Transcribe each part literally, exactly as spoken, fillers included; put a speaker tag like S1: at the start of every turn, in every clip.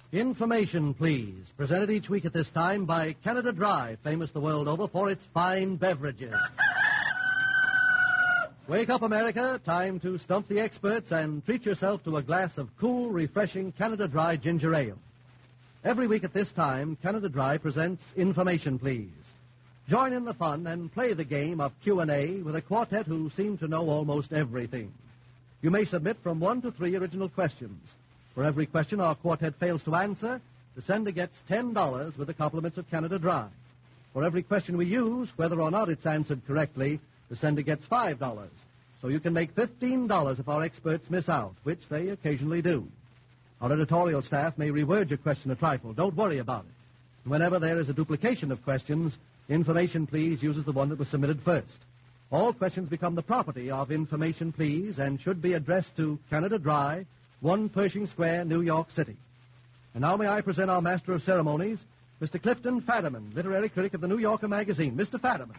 S1: Information, please. Presented each week at this time by Canada Dry, famous the world over for its fine beverages. Wake up, America. Time to stump the experts and treat yourself to a glass of cool, refreshing Canada Dry ginger ale. Every week at this time, Canada Dry presents Information, please. Join in the fun and play the game of Q and A with a quartet who seem to know almost everything. You may submit from one to three original questions. For every question our quartet fails to answer, the sender gets ten dollars with the compliments of Canada Dry. For every question we use, whether or not it's answered correctly, the sender gets five dollars. So you can make fifteen dollars if our experts miss out, which they occasionally do. Our editorial staff may reword your question a trifle. Don't worry about it. Whenever there is a duplication of questions, Information, Please uses the one that was submitted first. All questions become the property of Information, Please, and should be addressed to Canada Dry, one Pershing Square, New York City. And now may I present our Master of Ceremonies, Mister Clifton Fadiman, literary critic of the New Yorker magazine. Mister Fadiman.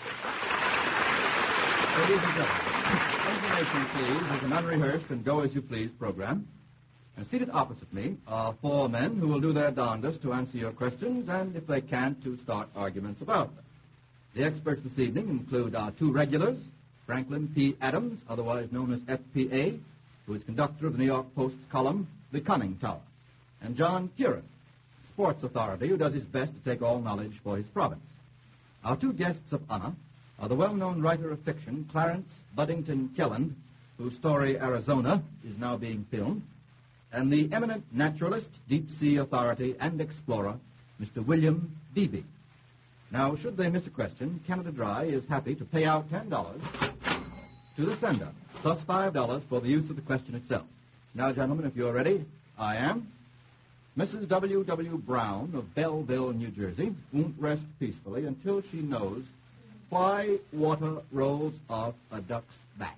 S2: Ladies and gentlemen, Information, Please is an unrehearsed and go-as-you-please program. And seated opposite me are four men who will do their darndest to answer your questions and, if they can't, to start arguments about them. The experts this evening include our two regulars, Franklin P. Adams, otherwise known as F P A, who is conductor of the New York Post's column, The Cunning Tower, and John Curran, sports authority who does his best to take all knowledge for his province. Our two guests of honor are the well-known writer of fiction, Clarence Buddington Kelland, whose story Arizona is now being filmed, and the eminent naturalist, deep-sea authority, and explorer, Mister William Beebe. Now, should they miss a question, Canada Dry is happy to pay out ten dollars to the sender, plus five dollars for the use of the question itself. Now, gentlemen, if you're ready, I am. Missus W W. Brown of Belleville, New Jersey, won't rest peacefully until she knows why water rolls off a duck's back.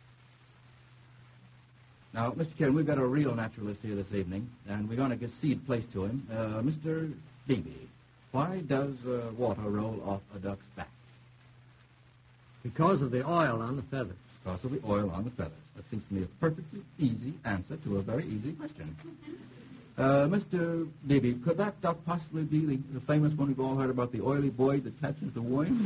S2: Now, Mister Kieran, we've got a real naturalist here this evening, and we're going to give cede place to him. Uh, Mister Beebe, why does uh, water roll off a duck's back?
S3: Because of the oil on the feathers.
S2: Because of the oil on the feathers. That seems to me a perfectly easy answer to a very easy question. Uh, Mister Beebe, could that duck possibly be the, the famous one we've all heard about, the oily boy that catches the worm?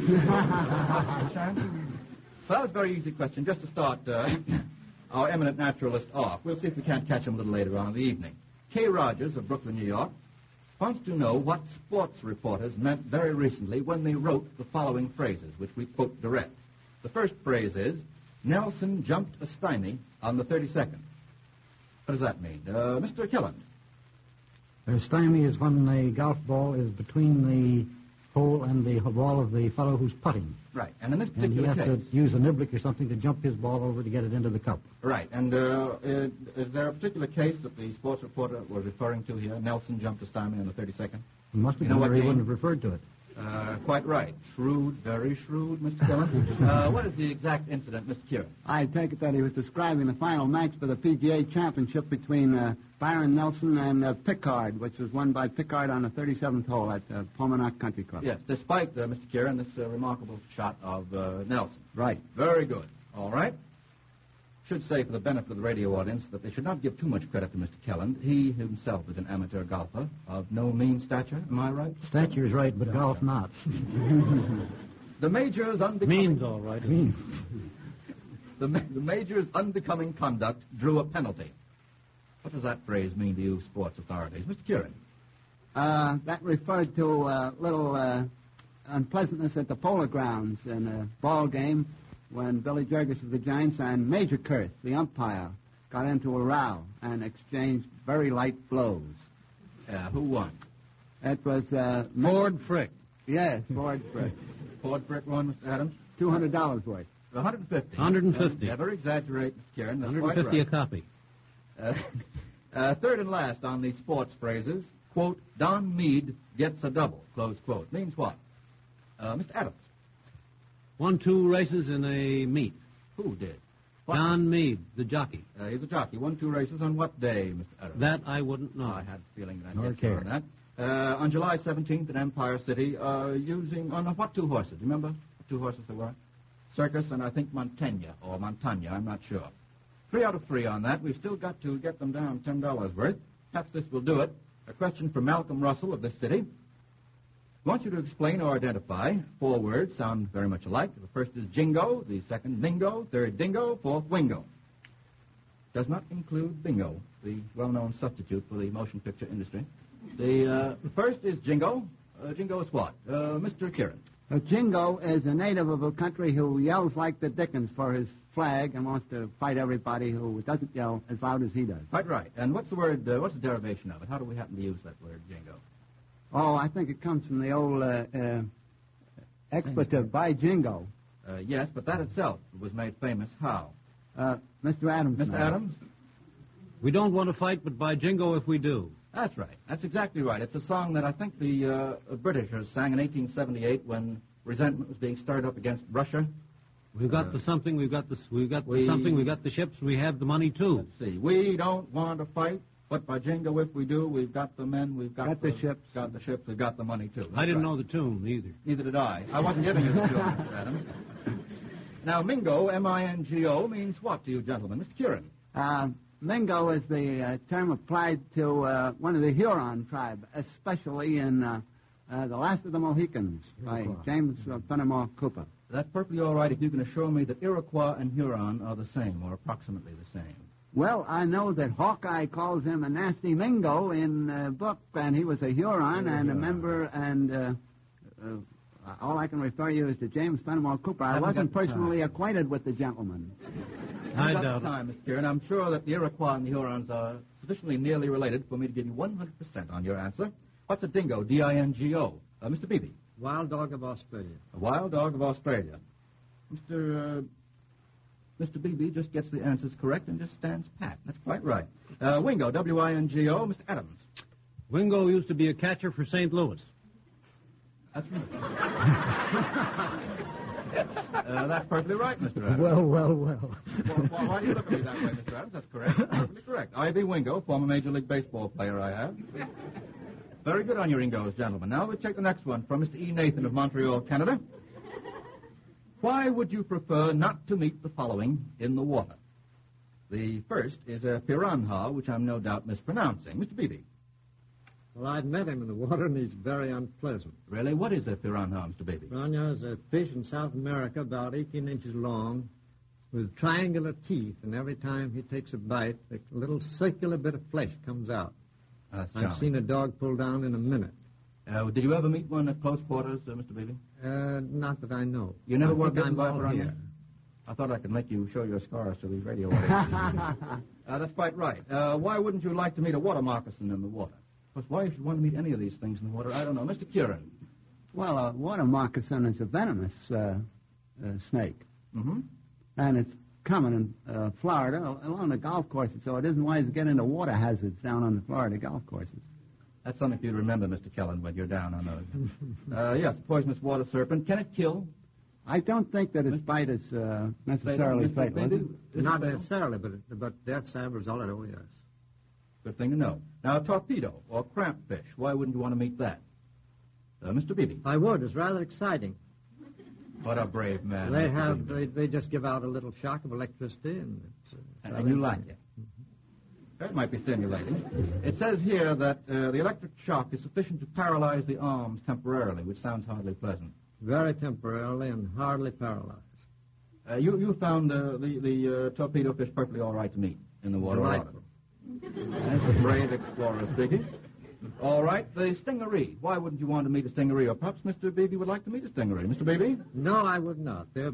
S2: So that was a very easy question. Just to start uh, our eminent naturalist off, we'll see if we can't catch him a little later on in the evening. Kay Rogers of Brooklyn, New York, wants to know what sports reporters meant very recently when they wrote the following phrases, which we quote direct. The first phrase is, Nelson jumped a stymie on the thirty-second. What does that mean? Uh, Mister Killand.
S3: A stymie is when the golf ball is between the hole and the ball of the fellow who's putting.
S2: Right, and in this
S3: And
S2: particular
S3: he has
S2: case...
S3: to use a niblick or something to jump his ball over to get it into the cup.
S2: Right, and uh, is, is there a particular case that the sports reporter was referring to here? Nelson jumped a stymie on the thirty-second?
S3: It must have
S2: You know
S3: been
S2: what
S3: or he
S2: game?
S3: wouldn't have referred to it.
S2: Uh, quite right. Shrewd, very shrewd, Mister Killand. uh, what is the exact incident, Mister Kieran?
S4: I take it that he was describing the final match for the P G A Championship between uh, Byron Nelson and uh, Pickard, which was won by Pickard on the thirty-seventh hole at uh, Pomona Country Club.
S2: Yes, despite, uh, Mister Kieran, this uh, remarkable shot of uh, Nelson.
S4: Right.
S2: Very good. All right. Should say for the benefit of the radio audience that they should not give too much credit to Mister Kelland. He himself is an amateur golfer of no mean stature. Am I right?
S3: Stature's right, but golf not.
S2: The major's unbecoming...
S3: Means all right. Means.
S2: The, ma- the major's unbecoming conduct drew a penalty. What does that phrase mean to you sports authorities? Mister Kieran?
S4: Uh, that referred to a little uh, unpleasantness at the Polo Grounds in a ball game when Billy Jurgis of the Giants and Major Kurth, the umpire, got into a row and exchanged very light blows.
S2: Uh, who won?
S4: It was... Uh,
S3: Ford Frick.
S4: Yes, Ford Frick.
S2: Ford Frick won, Mister Adams?
S4: two hundred dollars worth.
S2: one hundred fifty.
S3: one hundred fifty.
S2: Uh, never exaggerate, Mister Kieran. That's
S3: one hundred fifty
S2: quite right.
S3: a copy.
S2: Uh, uh, third and last on the sports phrases, quote, Don Meade gets a double, close quote. Means what? Uh, Mister Adams.
S3: Won two races in a meet.
S2: Who did? What?
S3: John Meade, the jockey.
S2: Uh, he's a jockey. Won two races on what day, Mister Adams?
S3: That I wouldn't know.
S2: Oh, I had a feeling that I'd
S3: Nor
S2: get you
S3: care.
S2: on that. Uh, on July seventeenth in Empire City, uh, using, on uh, what two horses? Do you remember what two horses there were? Circus and I think Montaigne, or Montagna, I'm not sure. Three out of three on that. We've still got to get them down ten dollars worth. Perhaps this will do it. A question from Malcolm Russell of this city. I want you to explain or identify four words sound very much alike. The first is jingo, the second mingo, third dingo, fourth wingo. Does not include bingo, the well-known substitute for the motion picture industry. The uh, first is jingo. Uh, jingo is what? Uh, Mister Kieran.
S4: A jingo is a native of a country who yells like the Dickens for his flag and wants to fight everybody who doesn't yell as loud as he does.
S2: Quite right. And what's the word, uh, what's the derivation of it? How do we happen to use that word, jingo?
S4: Oh, I think it comes from the old uh, uh, expletive by jingo.
S2: Uh, yes, but that itself was made famous how?
S4: Uh, Mister Adams.
S2: Mister
S4: knows.
S2: Adams?
S5: We don't want to fight, but by jingo if we do.
S2: That's right. That's exactly right. It's a song that I think the uh, Britishers sang in eighteen seventy-eight when resentment was being stirred up against Russia.
S5: We've got
S2: Uh,
S5: the something, we've got the, we've got
S2: we-
S5: the something, we've got the ships, we have the money too.
S2: Let's see. We don't want to fight, but by jingo if we do, we've got the men, we've got,
S4: Got the ships.
S2: Got the ships, we've got the money too. That's
S5: I didn't
S2: right.
S5: know the tune either.
S2: Neither did I. I wasn't giving you the tune, Mister Adams. Now, Mingo, M I N G O, means what to you gentlemen? Mister Kieran.
S4: Uh, Mingo is the uh, term applied to uh, one of the Huron tribe, especially in uh, uh, The Last of the Mohicans by James uh, Fenimore Cooper.
S2: That's perfectly all right if you can assure me that Iroquois and Huron are the same, or approximately the same.
S4: Well, I know that Hawkeye calls him a nasty Mingo in the book, and he was a Huron and a member, and uh, uh, all I can refer you is to James Fenimore Cooper. I
S2: Haven't
S4: wasn't
S2: got the
S4: personally acquainted with the gentleman.
S5: I
S2: I've got
S5: doubt
S2: the
S5: it.
S2: time, Mister Kieran. I'm sure that the Iroquois and the Hurons are sufficiently nearly related for me to give you one hundred percent on your answer. What's a dingo? D I N G O. Uh, Mister Beebe.
S3: Wild dog of Australia.
S2: A wild dog of Australia. Mister Uh, Mister Beebe just gets the answers correct and just stands pat. That's quite right. Uh, Wingo, W I N G O. Mister Adams.
S5: Wingo used to be a catcher for Saint Louis.
S2: That's right. uh, that's perfectly right, Mister Adams.
S3: Well, well, well.
S2: Well, why, why do you look at me that way, Mister Adams? That's correct. That's perfectly correct. Ivy Wingo, former Major League Baseball player I have. Very good on your Ingos, gentlemen. Now we take the next one from Mister E. Nathan of Montreal, Canada. Why would you prefer not to meet the following in the water? The first is a piranha, which I'm no doubt mispronouncing. Mister Beebe.
S3: Well, I've met him in the water, and he's very unpleasant.
S2: Really? What is a piranha, Mister Beebe?
S3: Piranha is a fish in South America about eighteen inches long with triangular teeth, and every time he takes a bite, a little circular bit of flesh comes out.
S2: That's
S3: I've
S2: charming.
S3: seen a dog pull down in a minute.
S2: Uh, did you ever meet one at close quarters, uh, Mister Beebe?
S3: Uh, not that I know.
S2: You never
S3: I
S2: were
S3: think
S2: bitten
S3: I'm
S2: by a
S3: all
S2: piranha?
S3: here.
S2: I thought I could make you show your scars to these radio audiences. uh, that's quite right. Uh, why wouldn't you like to meet a water moccasin in the water? Of course, why you should want to meet any of these things in the water, I don't know. Mister Kieran.
S4: Well, a water moccasin is a venomous uh, uh, snake,
S2: Mm-hmm.
S4: and it's common in uh, Florida along the golf courses, so it isn't wise to get into water hazards down on the Florida golf courses.
S2: That's something for you to remember, Mister Kellen, when you're down on those. uh, yes, poisonous water serpent. Can it kill?
S4: I don't think that its bite is uh, necessarily
S2: Mister
S4: fatal. is
S2: Beebe?
S4: it?
S2: Is it
S3: Not
S2: fatal?
S3: necessarily, but but that's a result, oh yes.
S2: Good thing to know. Now, a torpedo or crampfish. Why wouldn't you want to meet that? Uh, Mister Beebe.
S3: I would. It's rather exciting.
S2: What a brave man.
S3: They
S2: Mister
S3: have
S2: Beebe.
S3: they, they just give out a little shock of electricity, and it's, uh,
S2: And,
S3: rather
S2: and you like
S3: interesting.
S2: it. That might be stimulating. It says here that uh, the electric shock is sufficient to paralyze the arms temporarily, which sounds hardly pleasant.
S3: Very temporarily and hardly paralyzed.
S2: Uh, you you found uh, the the uh, torpedo fish perfectly all right to meet in the water.
S3: Delightful.
S2: That's a brave explorer speaking. All right, the stingaree. Why wouldn't you want to meet a stingaree? Or perhaps Mister Beebe would like to meet a stingaree. Mister Beebe?
S3: No, I would not. They're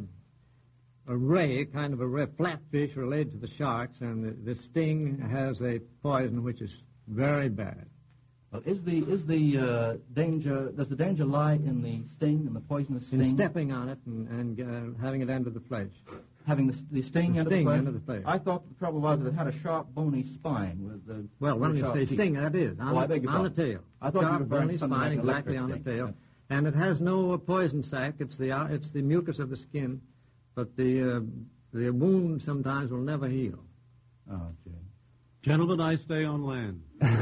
S3: a ray, kind of a ray, flat fish related to the sharks, and the, the sting has a poison which is very bad.
S2: Well, is the is the uh, danger? Does the danger lie in the sting, in the poisonous sting?
S3: In stepping on it and, and uh, having it enter the flesh.
S2: Having the, the sting
S3: The
S2: under
S3: sting
S2: the flesh?
S3: under the flesh.
S2: I thought the trouble was that it had a sharp, bony spine with the.
S3: Well, when
S2: very
S3: you
S2: sharp
S3: say
S2: teeth.
S3: sting, that is, on,
S2: Oh, I beg your
S3: on the
S2: pardon.
S3: tail.
S2: I thought you
S3: Sharp,
S2: were referring
S3: bony
S2: to something
S3: spine
S2: like an
S3: exactly
S2: electric
S3: on the
S2: sting.
S3: tail. And it has no uh, poison sac. It's the uh, it's the mucus of the skin, but the uh, the wound sometimes will never heal.
S2: Oh, gee.
S5: Gentlemen, I stay on land.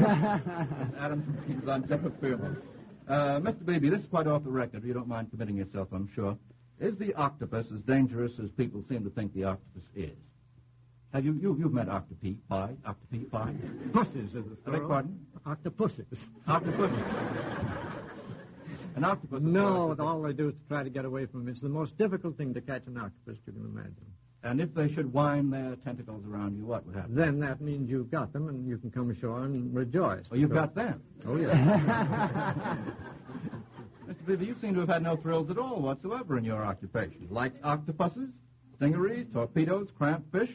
S2: Adams is on Jeff Fairmont. Uh, Mister Beebe, this is quite off the record. You don't mind committing yourself, I'm sure. Is the octopus as dangerous as people seem to think the octopus is? Have you, you, you've met octopi, pie, octopi, pie?
S3: Pussies is the
S2: I beg
S3: thorough.
S2: pardon?
S3: Octopuses.
S2: Octopus. An octopus. of
S3: No,
S2: course, is-
S3: all they do is try to get away from him. It's the most difficult thing to catch an octopus you can imagine.
S2: And if they should wind their tentacles around you, what would happen?
S3: Then that means you've got them, and you can come ashore and rejoice.
S2: Well, you've
S3: because-
S2: got them.
S3: Oh, yeah.
S2: Mister Beaver, you seem to have had no thrills at all whatsoever in your occupation. Like octopuses, stingarees, torpedoes, cramp fish.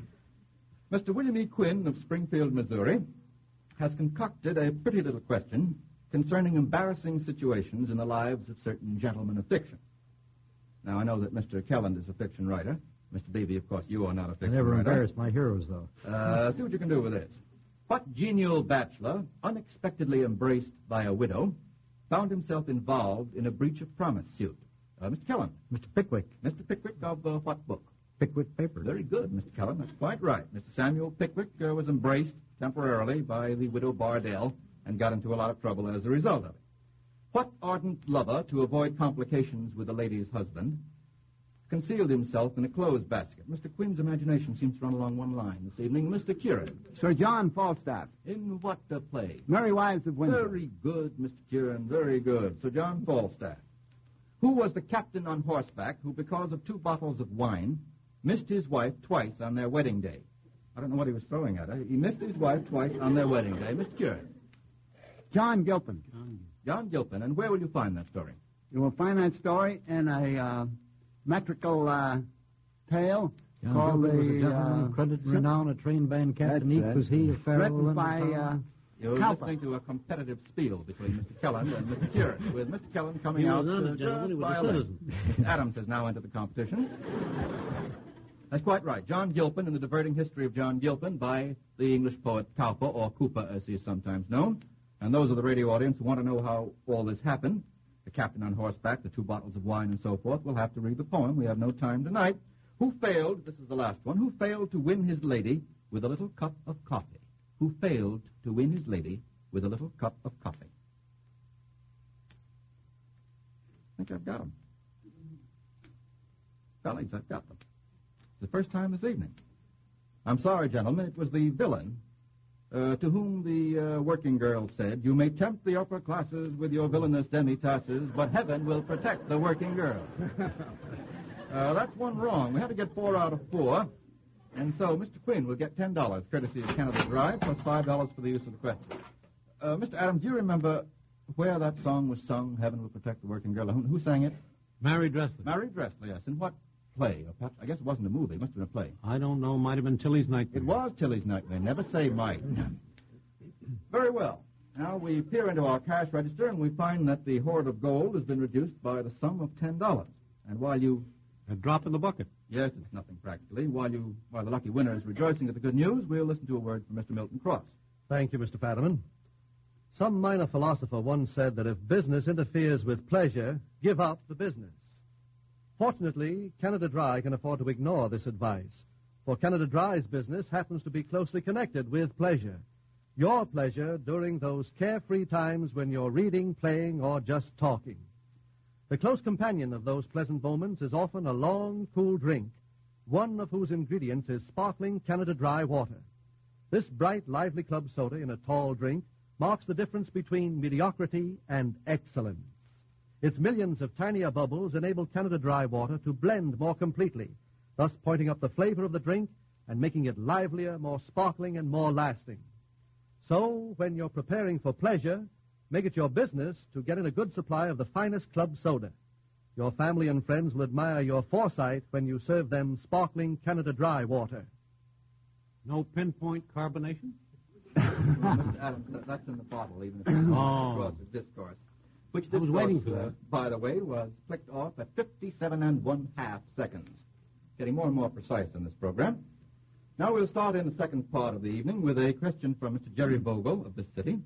S2: Mister William E. Quinn of Springfield, Missouri, has concocted a pretty little question concerning embarrassing situations in the lives of certain gentlemen of fiction. Now, I know that Mister Kelland is a fiction writer. Mister Beebe, of course, you are not a
S5: I
S2: fiction
S5: never
S2: writer.
S5: embarrassed my heroes, though.
S2: Uh, see what you can do with this. What genial bachelor, unexpectedly embraced by a widow, found himself involved in a breach of promise suit? Uh, Mister Kelland.
S5: Mister Pickwick,
S2: Mister Pickwick of uh, what book?
S5: Pickwick Papers.
S2: Very good, Mister Kelland. That's quite right. Mister Samuel Pickwick uh, was embraced temporarily by the widow Bardell and got into a lot of trouble as a result of it. What ardent lover, to avoid complications with a lady's husband, concealed himself in a clothes basket? Mister Quinn's imagination seems to run along one line this evening. Mister Kieran.
S4: Sir John Falstaff.
S2: In what uh, play?
S4: Merry Wives of Windsor.
S2: Very good, Mister Kieran, very good. Sir John Falstaff. Who was the captain on horseback who, because of two bottles of wine, missed his wife twice on their wedding day? I don't know what he was throwing at her. He missed his wife twice on their wedding day. Mister Kieran.
S4: John Gilpin.
S2: John Gilpin. And where will you find that story?
S4: You will find that story in a uh, metrical uh, tale
S5: John
S4: called
S5: Gilpin was a
S4: the...
S5: gentleman
S4: uh,
S5: of credit and renown, a trained band captain.
S4: That's
S5: Eke
S4: it.
S5: was he, a pharaoh
S4: written
S5: and
S4: by...
S5: a
S4: Uh,
S2: You're
S4: Cowper.
S2: listening to a competitive spiel between Mister Kelland and Mister Kieran, with Mister Kelland coming
S5: He
S2: out
S5: was not a
S2: uh,
S5: gentleman, he
S2: just
S5: was
S2: by
S5: a
S2: leg.
S5: citizen.
S2: Mister Adams has now entered the competition. That's quite right. John Gilpin in the diverting history of John Gilpin by the English poet Cowper, or Cooper as he is sometimes known. And those of the radio audience who want to know how all this happened, the captain on horseback, the two bottles of wine, and so forth, will have to read the poem. We have no time tonight. Who failed, this is the last one, who failed to win his lady with a little cup of coffee? Who failed to win his lady with a little cup of coffee? I think I've got them. Fellas, I've got them. The first time this evening. I'm sorry, gentlemen, it was the villain uh, to whom the uh, working girl said, "You may tempt the upper classes with your villainous demi-tasses, but heaven will protect the working girl." uh, that's one wrong. We had to get four out of four. And so Mister Quinn will get ten dollars, courtesy of Canada Drive, plus five dollars for the use of the question. Uh, Mister Adams, do you remember where that song was sung, Heaven Will Protect the Working Girl? Who, who sang it?
S5: Mary Dressler.
S2: Mary Dressler, yes. In what play? Or perhaps, I guess it wasn't a movie. It must have been a play.
S5: I don't know. Might have been Tilly's Nightmare.
S2: It was Tilly's Nightmare. Never say might. Very well. Now we peer into our cash register and we find that the hoard of gold has been reduced by the sum of ten dollars. And while you...
S5: A drop in the bucket.
S2: Yes, it's nothing practically. While you, while the lucky winner is rejoicing at the good news, we'll listen to a word from Mister Milton Cross.
S1: Thank you, Mister Fadiman. Some minor philosopher once said that if business interferes with pleasure, give up the business. Fortunately, Canada Dry can afford to ignore this advice, for Canada Dry's business happens to be closely connected with pleasure. Your pleasure during those carefree times when you're reading, playing, or just talking. The close companion of those pleasant moments is often a long, cool drink, one of whose ingredients is sparkling Canada Dry water. This bright, lively club soda in a tall drink marks the difference between mediocrity and excellence. Its millions of tinier bubbles enable Canada Dry water to blend more completely, thus pointing up the flavor of the drink and making it livelier, more sparkling, and more lasting. So, when you're preparing for pleasure, make it your business to get in a good supply of the finest club soda. Your family and friends will admire your foresight when you serve them sparkling Canada Dry water.
S5: No pinpoint carbonation?
S2: Mister Adams, that, that's in the bottle, even if it's
S5: Oh.
S2: across the discourse. Which
S5: I was
S2: discourse,
S5: waiting for
S2: uh,
S5: that.
S2: by the way, was clicked off at fifty-seven and one half seconds. Getting more and more precise in this program. Now we'll start in the second part of the evening with a question from Mister Jerry Vogel of this city.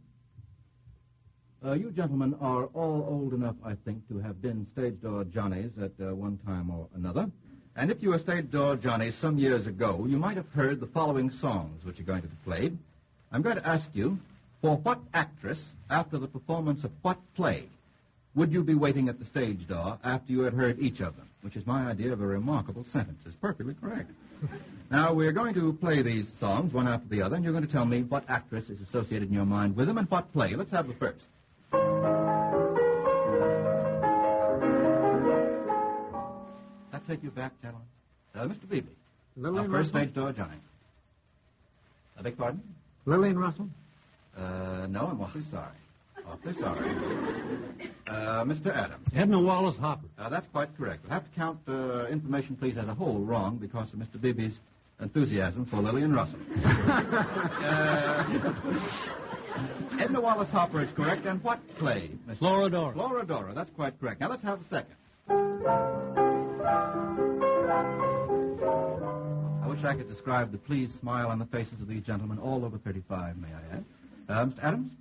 S2: Uh, you gentlemen are all old enough, I think, to have been stage door Johnnies at uh, one time or another. And if you were stage door Johnnies some years ago, you might have heard the following songs which are going to be played. I'm going to ask you, for what actress, after the performance of what play, would you be waiting at the stage door after you had heard each of them? Which is my idea of a remarkable sentence. It's perfectly correct. Now, we're going to play these songs one after the other, and you're going to tell me what actress is associated in your mind with them and what play. Let's have the first. That take you back, gentlemen? Uh, Mister Beebe.
S3: Lillian
S2: Our first
S3: Russell?
S2: stage door giant. I beg pardon?
S3: Lillian Russell?
S2: Uh, no, I'm awfully sorry. Awfully sorry. Uh, Mister Adams.
S5: Edna Wallace Hopper.
S2: Uh, that's quite correct. We'll have to count uh, information, please, as a whole wrong because of Mister Beebe's enthusiasm for Lillian Russell. uh, Edna Wallace Hopper is correct. And what play, Mister
S5: Florodora.
S2: Florodora. That's quite correct. Now let's have the second. I wish I could describe the pleased smile on the faces of these gentlemen, all over thirty-five, may I add. Uh, Mister Adams?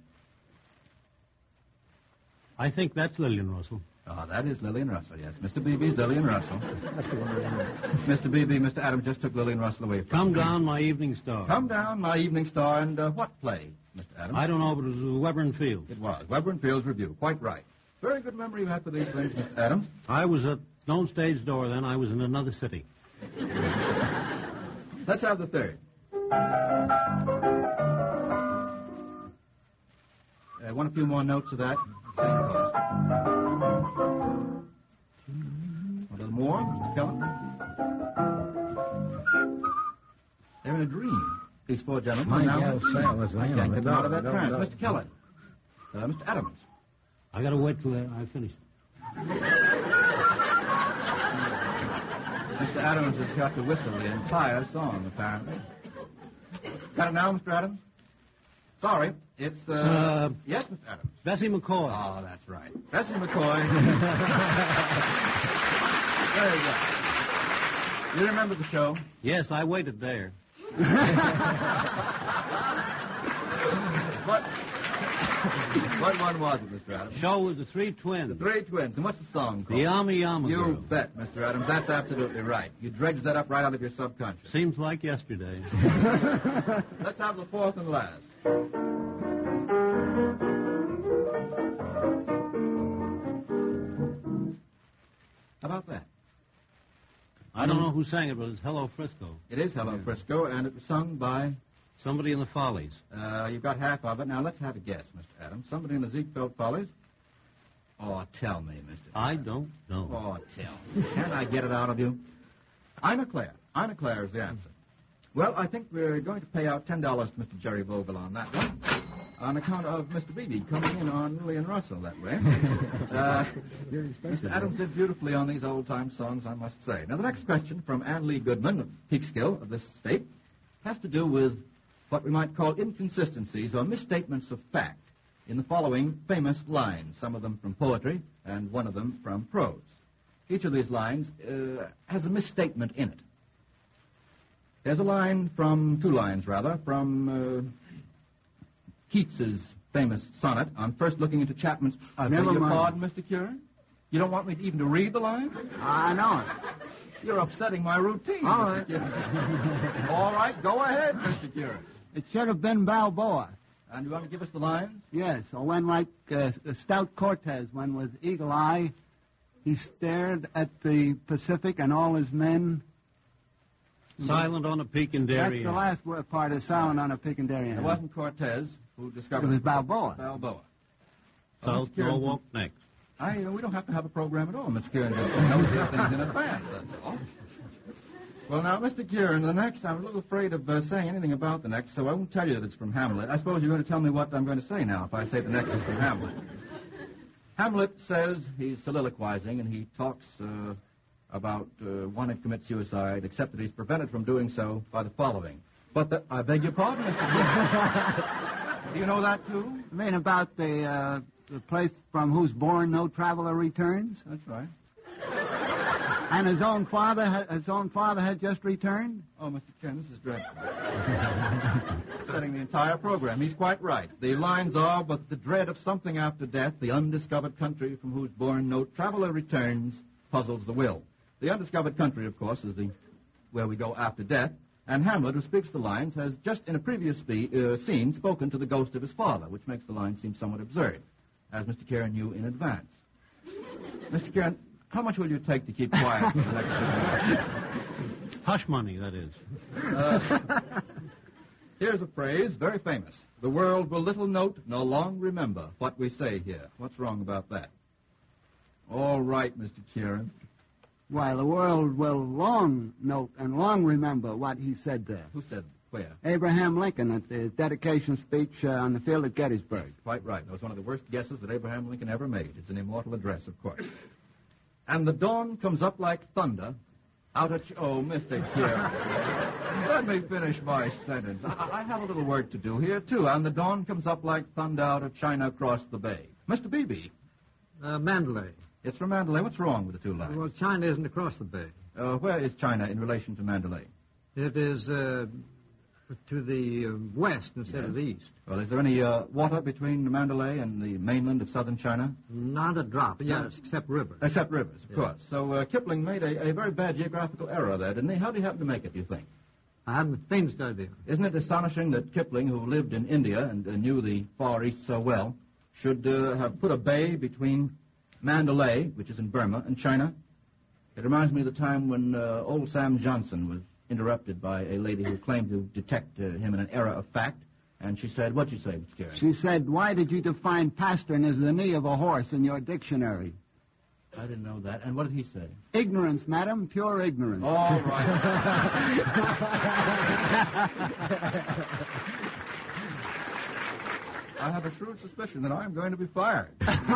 S5: I think that's Lillian Russell.
S2: Ah, that is Lillian Russell, yes. Mister Beebe's Lillian Russell.
S3: That's the one Lillian Russell.
S2: Mister Beebe, Mister Adams just took Lillian Russell away from
S5: Come
S2: me.
S5: down, my evening star.
S2: Come down, my evening star, and uh, what play, Mister Adams?
S5: I don't know, but it was Weber and Field.
S2: It was. Weber and Field's Review. Quite right. Very good memory you have for these things, Mister Adams.
S5: I was at no stage door then. I was in another city.
S2: Let's have the third. Uh, want a few more notes of that? Same cost. A little more, Mister Keller? They're in a dream. These four gentlemen.
S3: My
S2: now,
S3: gal sailors,
S2: I
S3: I
S2: can't
S3: know.
S2: get them out of that
S3: No,
S2: trance.
S3: no.
S2: Mister Keller. Uh, Mister Adams.
S5: I got to wait till I finish.
S2: Mister Adams has got to whistle the entire song, apparently. Got it now, Mister Adams? Sorry, it's, uh...
S5: Uh,
S2: yes, Mister Adams.
S5: Bessie McCoy.
S2: Oh, that's right. Bessie McCoy. Very good. You remember the show?
S5: Yes, I waited there.
S2: What? What one was it, Mister Adams?
S5: Show with the three twins.
S2: The Three Twins. And what's the song called?
S5: The Yama Yama
S2: You
S5: Girl.
S2: bet, Mister Adams. That's absolutely right. You dredged that up right out of your subconscious.
S5: Seems like yesterday.
S2: Let's have the fourth and last. How about that?
S5: I don't know who sang it, but it's Hello Frisco.
S2: It is Hello Frisco, and it was sung by...
S5: Somebody in the Follies.
S2: Uh, you've got half of it. Now, let's have a guess, Mister Adams. Somebody in the Ziegfeld Follies? Oh, tell me, Mister
S5: I don't know.
S2: Oh, tell me. Can I get it out of you? Ina Claire. Ina Claire is the answer. Well, I think we're going to pay out ten dollars to Mister Jerry Vogel on that one, on account of Mister Beebe coming in on Lillian Russell that way. uh, Mister Adams did beautifully on these old-time songs, I must say. Now, the next question from Ann Lee Goodman of Peekskill of this state has to do with what we might call inconsistencies or misstatements of fact in the following famous lines, some of them from poetry and one of them from prose. Each of these lines uh, has a misstatement in it. There's a line from, two lines rather, from uh, Keats's famous sonnet on first looking into Chapman's... I beg
S4: Never
S2: your
S4: mind.
S2: pardon, Mister Curran? You don't want me to even to read the line?
S4: I know it.
S2: You're upsetting my routine,
S4: All
S2: Mister Curran. All right, go ahead, Mister Curran.
S4: It should have been Balboa.
S2: And you want to give us the line?
S4: Yes, or when, like uh, Stout Cortez, when with eagle eye, he stared at the Pacific and all his men.
S5: Silent on a peak in
S4: That's
S5: Darien.
S4: the last word part of sound on a Picandarian.
S2: It wasn't Cortez who
S4: It
S2: discovered
S4: was Balboa.
S2: Balboa.
S5: South
S2: Mister Curran-
S5: Norwalk next.
S2: I, you know, we don't have to have a program at all. Mister Curran just knows these things in advance, that's all. Well, now, Mister Curran, the next, I'm a little afraid of uh, saying anything about the next, so I won't tell you that it's from Hamlet. I suppose you're going to tell me what I'm going to say now if I say the next is from Hamlet. Hamlet says he's soliloquizing, and he talks uh, about uh, one who commits suicide, except that he's prevented from doing so by the following. But the, I beg your pardon, Mister Curran. Do you know that, too?
S4: I mean, about the, uh, the place from whose bourne no traveler returns.
S2: That's right.
S4: And his own father, ha- his own father had just returned.
S2: Oh, Mister Curran, this is dreadful. Setting the entire program. He's quite right. The lines are, but the dread of something after death, the undiscovered country from whose bourne no traveler returns, puzzles the will. The undiscovered country, of course, is the where we go after death. And Hamlet, who speaks the lines, has just in a previous spe- uh, scene spoken to the ghost of his father, which makes the line seem somewhat absurd, as Mister Curran knew in advance. Mister Kieran, how much will you take to keep quiet for the next few minutes?
S5: Hush money, that is.
S2: Uh, here's a phrase, very famous. The world will little note, nor long remember what we say here. What's wrong about that? All right, Mister Kieran.
S4: Why, the world will long note and long remember what he said there.
S2: Who said where?
S4: Abraham Lincoln at the dedication speech uh, on the field at Gettysburg.
S2: Quite right. That was one of the worst guesses that Abraham Lincoln ever made. It's an immortal address, of course. And the dawn comes up like thunder out of... Ch- oh, Mister Kieran. Let me finish my sentence. I-, I have a little work to do here, too. And the dawn comes up like thunder out of China across the bay. Mister Beebe.
S3: Uh, Mandalay.
S2: It's from Mandalay. What's wrong with the two lines?
S3: Well, China isn't across the bay.
S2: Uh, where is China in relation to Mandalay?
S3: It is uh, to the uh, west instead
S2: Yes.
S3: of the east.
S2: Well, is there any uh, water between Mandalay and the mainland of southern China?
S3: Not a drop. Yes, except rivers.
S2: Except rivers, of
S3: Yeah.
S2: course. So uh, Kipling made a, a very bad geographical error there, didn't he? How did he happen to make it, do you think?
S3: I haven't the faintest idea.
S2: Isn't it astonishing that Kipling, who lived in India and uh, knew the Far East so well, should uh, have put a bay between Mandalay, which is in Burma, and China? It reminds me of the time when uh, old Sam Johnson was interrupted by a lady who claimed to detect uh, him in an error of fact, and she said, what'd you say, Mister Kieran?
S4: She said, why did you define pastern as the knee of a horse in your dictionary?
S2: I didn't know that. And what did he say?
S4: Ignorance, madam, pure ignorance.
S2: All right. I have a shrewd suspicion that I'm going to be fired.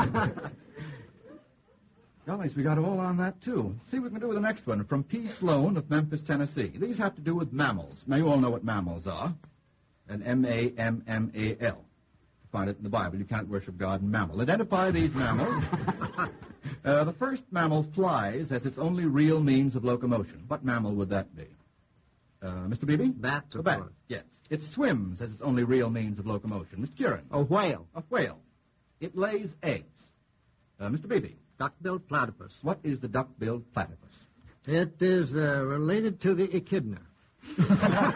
S2: Gollies, we got all on that, too. See what we can do with the next one. From P. Sloan of Memphis, Tennessee. These have to do with mammals. Now, you all know what mammals are. An M A M M A L. You find it in the Bible. You can't worship God in mammal. Identify these mammals. uh, the first mammal flies as its only real means of locomotion. What mammal would that be? Uh, Mister Beebe?
S3: Bat,
S2: A
S3: of
S2: bat,
S3: course.
S2: yes. It swims as its only real means of locomotion. Mister Kieran?
S4: A whale.
S2: A whale. It lays eggs. Uh, Mister Beebe?
S3: Duck-billed platypus.
S2: What is the duck-billed platypus?
S3: It is uh, related to the echidna.
S2: Yes,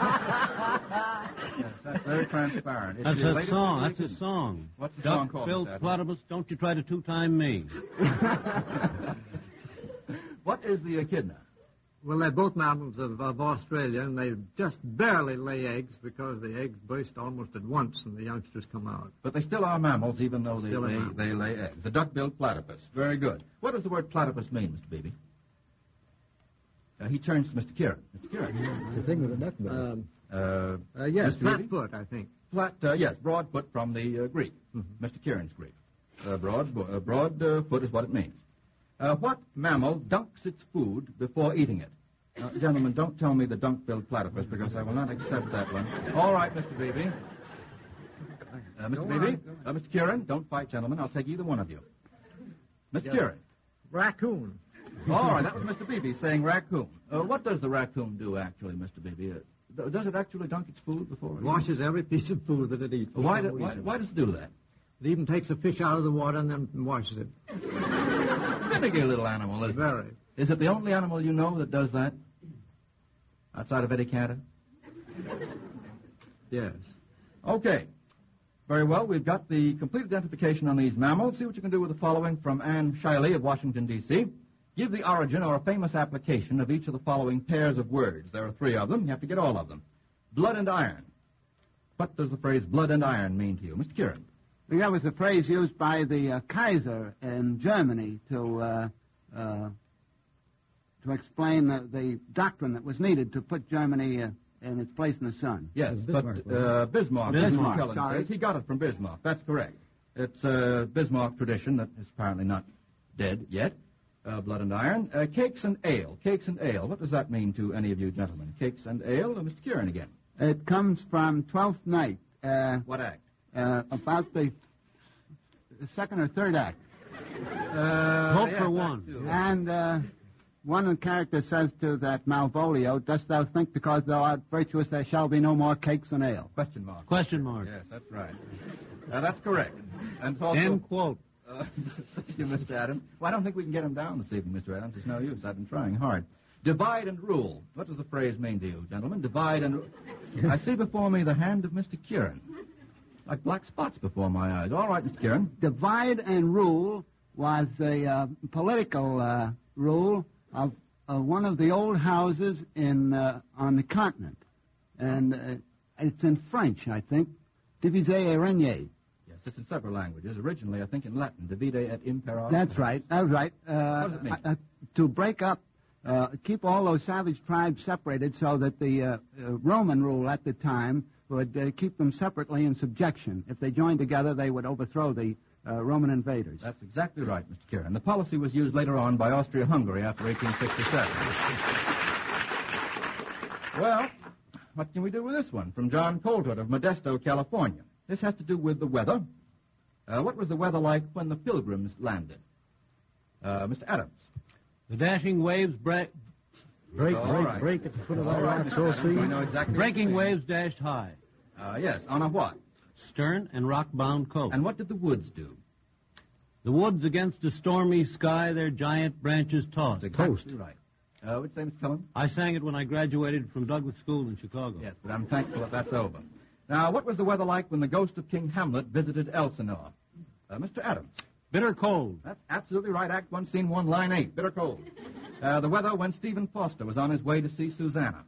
S2: that's very transparent. It's
S5: That's a
S2: related
S5: song.
S2: to the
S5: That's a
S2: echidna.
S5: song.
S2: What's the song called,
S5: Duck-billed
S2: Mister Adams?
S5: platypus, don't you try to two-time me.
S2: What is the echidna?
S3: Well, they're both mammals of, of Australia, and they just barely lay eggs because the eggs burst almost at once and the youngsters come out.
S2: But they still are mammals, even though they,
S3: Still a
S2: they,
S3: mammal.
S2: they lay eggs. The duck-billed platypus. Very good. What does the word platypus mean, Mister Beebe? Uh, he turns to Mister Kieran. Mister Kieran.
S3: It's a thing with a duck bill. Um,
S2: Uh,
S3: uh, yes,
S2: Mister
S3: flat
S2: Beebe?
S3: foot, I think.
S2: Flat, uh, yes, broad foot from the uh, Greek. Mister Kieran's Greek. Uh, broad uh, broad uh, foot is what it means. Uh, what mammal dunks its food before eating it? Uh, gentlemen, don't tell me the dunk-billed platypus, because I will not accept that one. All right, Mister Beebe. Uh, Mister
S3: Go
S2: Beebe?
S3: on, go
S2: Uh, Mister Kieran, don't fight, gentlemen. I'll take either one of you. Mister
S3: Yeah.
S2: Kieran.
S3: Raccoon.
S2: All right, that was Mister Beebe saying raccoon. Uh, what does the raccoon do, actually, Mister Beebe? Uh, th- does it actually dunk its food before it
S3: It washes every piece of food that it eats. for
S2: Why,
S3: some
S2: do, why,
S3: reason.
S2: why does it do that?
S3: It even takes a fish out of the water and then washes it.
S2: Finicky little animal, isn't it?
S3: Very.
S2: Is it the only animal you know that does that? Outside of Eddie Cantor?
S3: Yes.
S2: Okay. Very well. We've got the complete identification on these mammals. See what you can do with the following from Anne Shiley of Washington, D C Give the origin or a famous application of each of the following pairs of words. There are three of them. You have to get all of them. Blood and iron. What does the phrase blood and iron mean to you? Mister Kieran?
S4: That was the phrase used by the uh, Kaiser in Germany to uh, uh, to explain the, the doctrine that was needed to put Germany uh, in its place in the sun.
S2: Yes,
S3: Bismarck,
S2: but uh, Bismarck.
S4: Bismarck,
S2: Kellen
S4: sorry.
S2: says he got it from Bismarck. That's correct. It's a Bismarck tradition that is apparently not dead yet. Uh, blood and iron. Uh, cakes and ale. Cakes and ale. What does that mean to any of you gentlemen? Cakes and ale. Uh, Mister Kieran again.
S4: It comes from Twelfth Night, uh,
S2: What act?
S4: uh, about the, the second or third act.
S2: Uh,
S5: Hope
S2: yeah,
S5: for
S2: that
S5: one.
S2: too.
S4: And uh, one of the characters says to that Malvolio, dost thou think because thou art virtuous there shall be no more cakes and ale?
S2: Question mark.
S5: Question mark.
S2: Yes, that's right. Uh, that's correct. And it's also,
S5: End quote.
S2: Uh, thank you, Mister Adams. Well, I don't think we can get him down this evening, Mister Adams. It's no use. I've been trying hard. Divide and rule. What does the phrase mean to you, gentlemen? Divide and... I see before me the hand of Mister Kieran. Like black spots before my eyes. All right, Mister Kieran.
S4: Divide and rule was a uh, political uh, rule of uh, one of the old houses in uh, on the continent. And uh, it's in French, I think. Divise et régner.
S2: Yes, it's in several languages. Originally, I think, in Latin. Divide et impera.
S4: That's right. That's right. Uh,
S2: What does it mean?
S4: uh, to break up, uh, keep all those savage tribes separated so that the uh, uh, Roman rule at the time would uh, keep them separately in subjection. If they joined together, they would overthrow the uh, Roman invaders.
S2: That's exactly right, Mister Kieran. The policy was used later on by Austria-Hungary after eighteen sixty-seven. Well, what can we do with this one? From John Coltwood of Modesto, California. This has to do with the weather. Uh, what was the weather like when the Pilgrims landed? Uh, Mister Adams.
S5: The dashing waves break, break,
S2: All
S5: break,
S2: right.
S5: break at the foot of
S2: All
S5: the
S2: right,
S5: rocks,
S2: Mister
S5: all
S2: Adams, we
S5: sea.
S2: know exactly what
S5: Breaking
S2: you mean.
S5: waves dashed high.
S2: Uh, yes, on a what?
S5: Stern and rock-bound coast.
S2: And what did the woods do?
S5: The woods against a stormy sky, their giant branches tossed.
S2: That's
S5: Coast.
S2: exactly right. Uh, what'd you say, Mister Cullen?
S5: I sang it when I graduated from Douglas School in Chicago.
S2: Yes, but I'm thankful that that's over. Now, what was the weather like when the ghost of King Hamlet visited Elsinore? Uh, Mister Adams.
S5: Bitter cold.
S2: That's absolutely right. Act one, scene one, line eight. Bitter cold. Uh, the weather when Stephen Foster was on his way to see Susanna.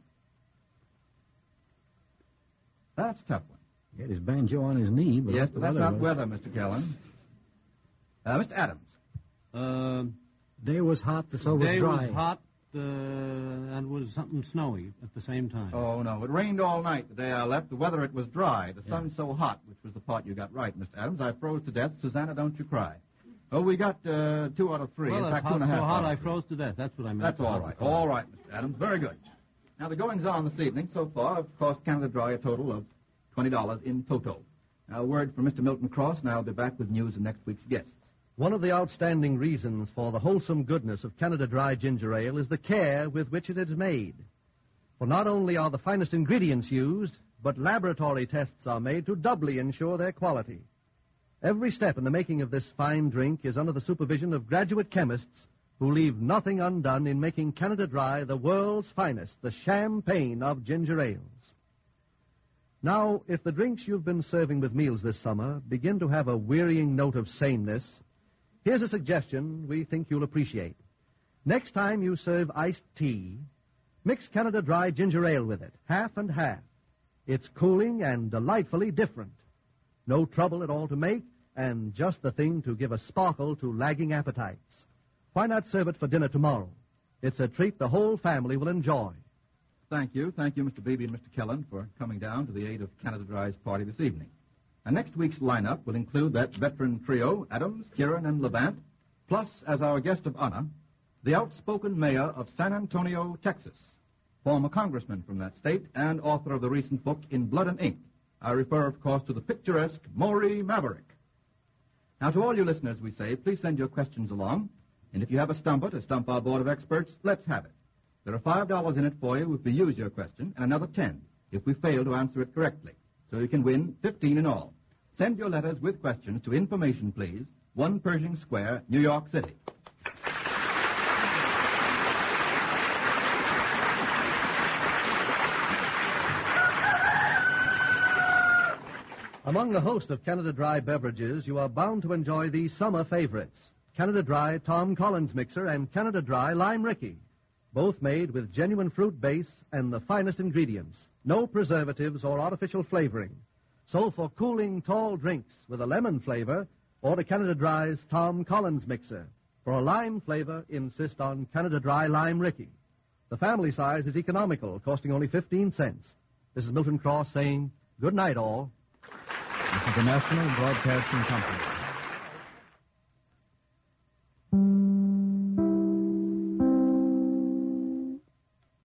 S2: That's a tough one.
S6: He had his banjo on his knee, but
S2: Yes,
S6: the
S2: but that's
S6: weather
S2: not
S6: was-
S2: weather, Mister Kellen. Uh, Mister Adams.
S5: Uh,
S6: Day was hot, the so was
S5: day
S6: dry.
S5: was hot uh, and was something snowy at the same time.
S2: Oh, no. It rained all night the day I left. The weather, it was dry. The sun so hot, which was the part you got right, Mister Adams. I froze to death. Susanna, don't you cry. Oh, we got uh, two out of three.
S5: Well,
S2: In fact,
S5: it's
S2: two and a
S5: hot,
S2: half
S5: so
S2: out
S5: hot
S2: of
S5: I
S2: three.
S5: froze to death. That's what I meant.
S2: That's all right. All right, Mister Adams. Very good. Now, the goings-on this evening so far have cost Canada Dry a total of twenty dollars in toto. Now, a word from Mister Milton Cross, and I'll be back with news of next week's guests.
S1: One of the outstanding reasons for the wholesome goodness of Canada Dry Ginger Ale is the care with which it is made. For not only are the finest ingredients used, but laboratory tests are made to doubly ensure their quality. Every step in the making of this fine drink is under the supervision of graduate chemists who leave nothing undone in making Canada Dry the world's finest, the champagne of ginger ales. Now, if the drinks you've been serving with meals this summer begin to have a wearying note of sameness, here's a suggestion we think you'll appreciate. Next time you serve iced tea, mix Canada Dry Ginger Ale with it, half and half. It's cooling and delightfully different. No trouble at all to make, and just the thing to give a sparkle to lagging appetites. Why not serve it for dinner tomorrow? It's a treat the whole family will enjoy.
S2: Thank you. Thank you, Mister Beebe and Mister Kellen, for coming down to the aid of Canada Dry's party this evening. And next week's lineup will include that veteran trio, Adams, Kieran, and Levant, plus, as our guest of honor, the outspoken mayor of San Antonio, Texas, former congressman from that state and author of the recent book In Blood and Ink. I refer, of course, to the picturesque Maury Maverick. Now, to all you listeners, we say, please send your questions along, and if you have a stumper to stump our board of experts, let's have it. There are five dollars in it for you if we use your question, and another ten if we fail to answer it correctly. So you can win fifteen in all. Send your letters with questions to Information, please, one Pershing Square, New York City.
S1: Among the host of Canada Dry beverages, you are bound to enjoy these summer favorites. Canada Dry Tom Collins Mixer and Canada Dry Lime Ricky. Both made with genuine fruit base and the finest ingredients. No preservatives or artificial flavoring. So for cooling tall drinks with a lemon flavor, order Canada Dry's Tom Collins Mixer. For a lime flavor, insist on Canada Dry Lime Ricky. The family size is economical, costing only fifteen cents. This is Milton Cross saying, good night all.
S6: This is the National Broadcasting Company.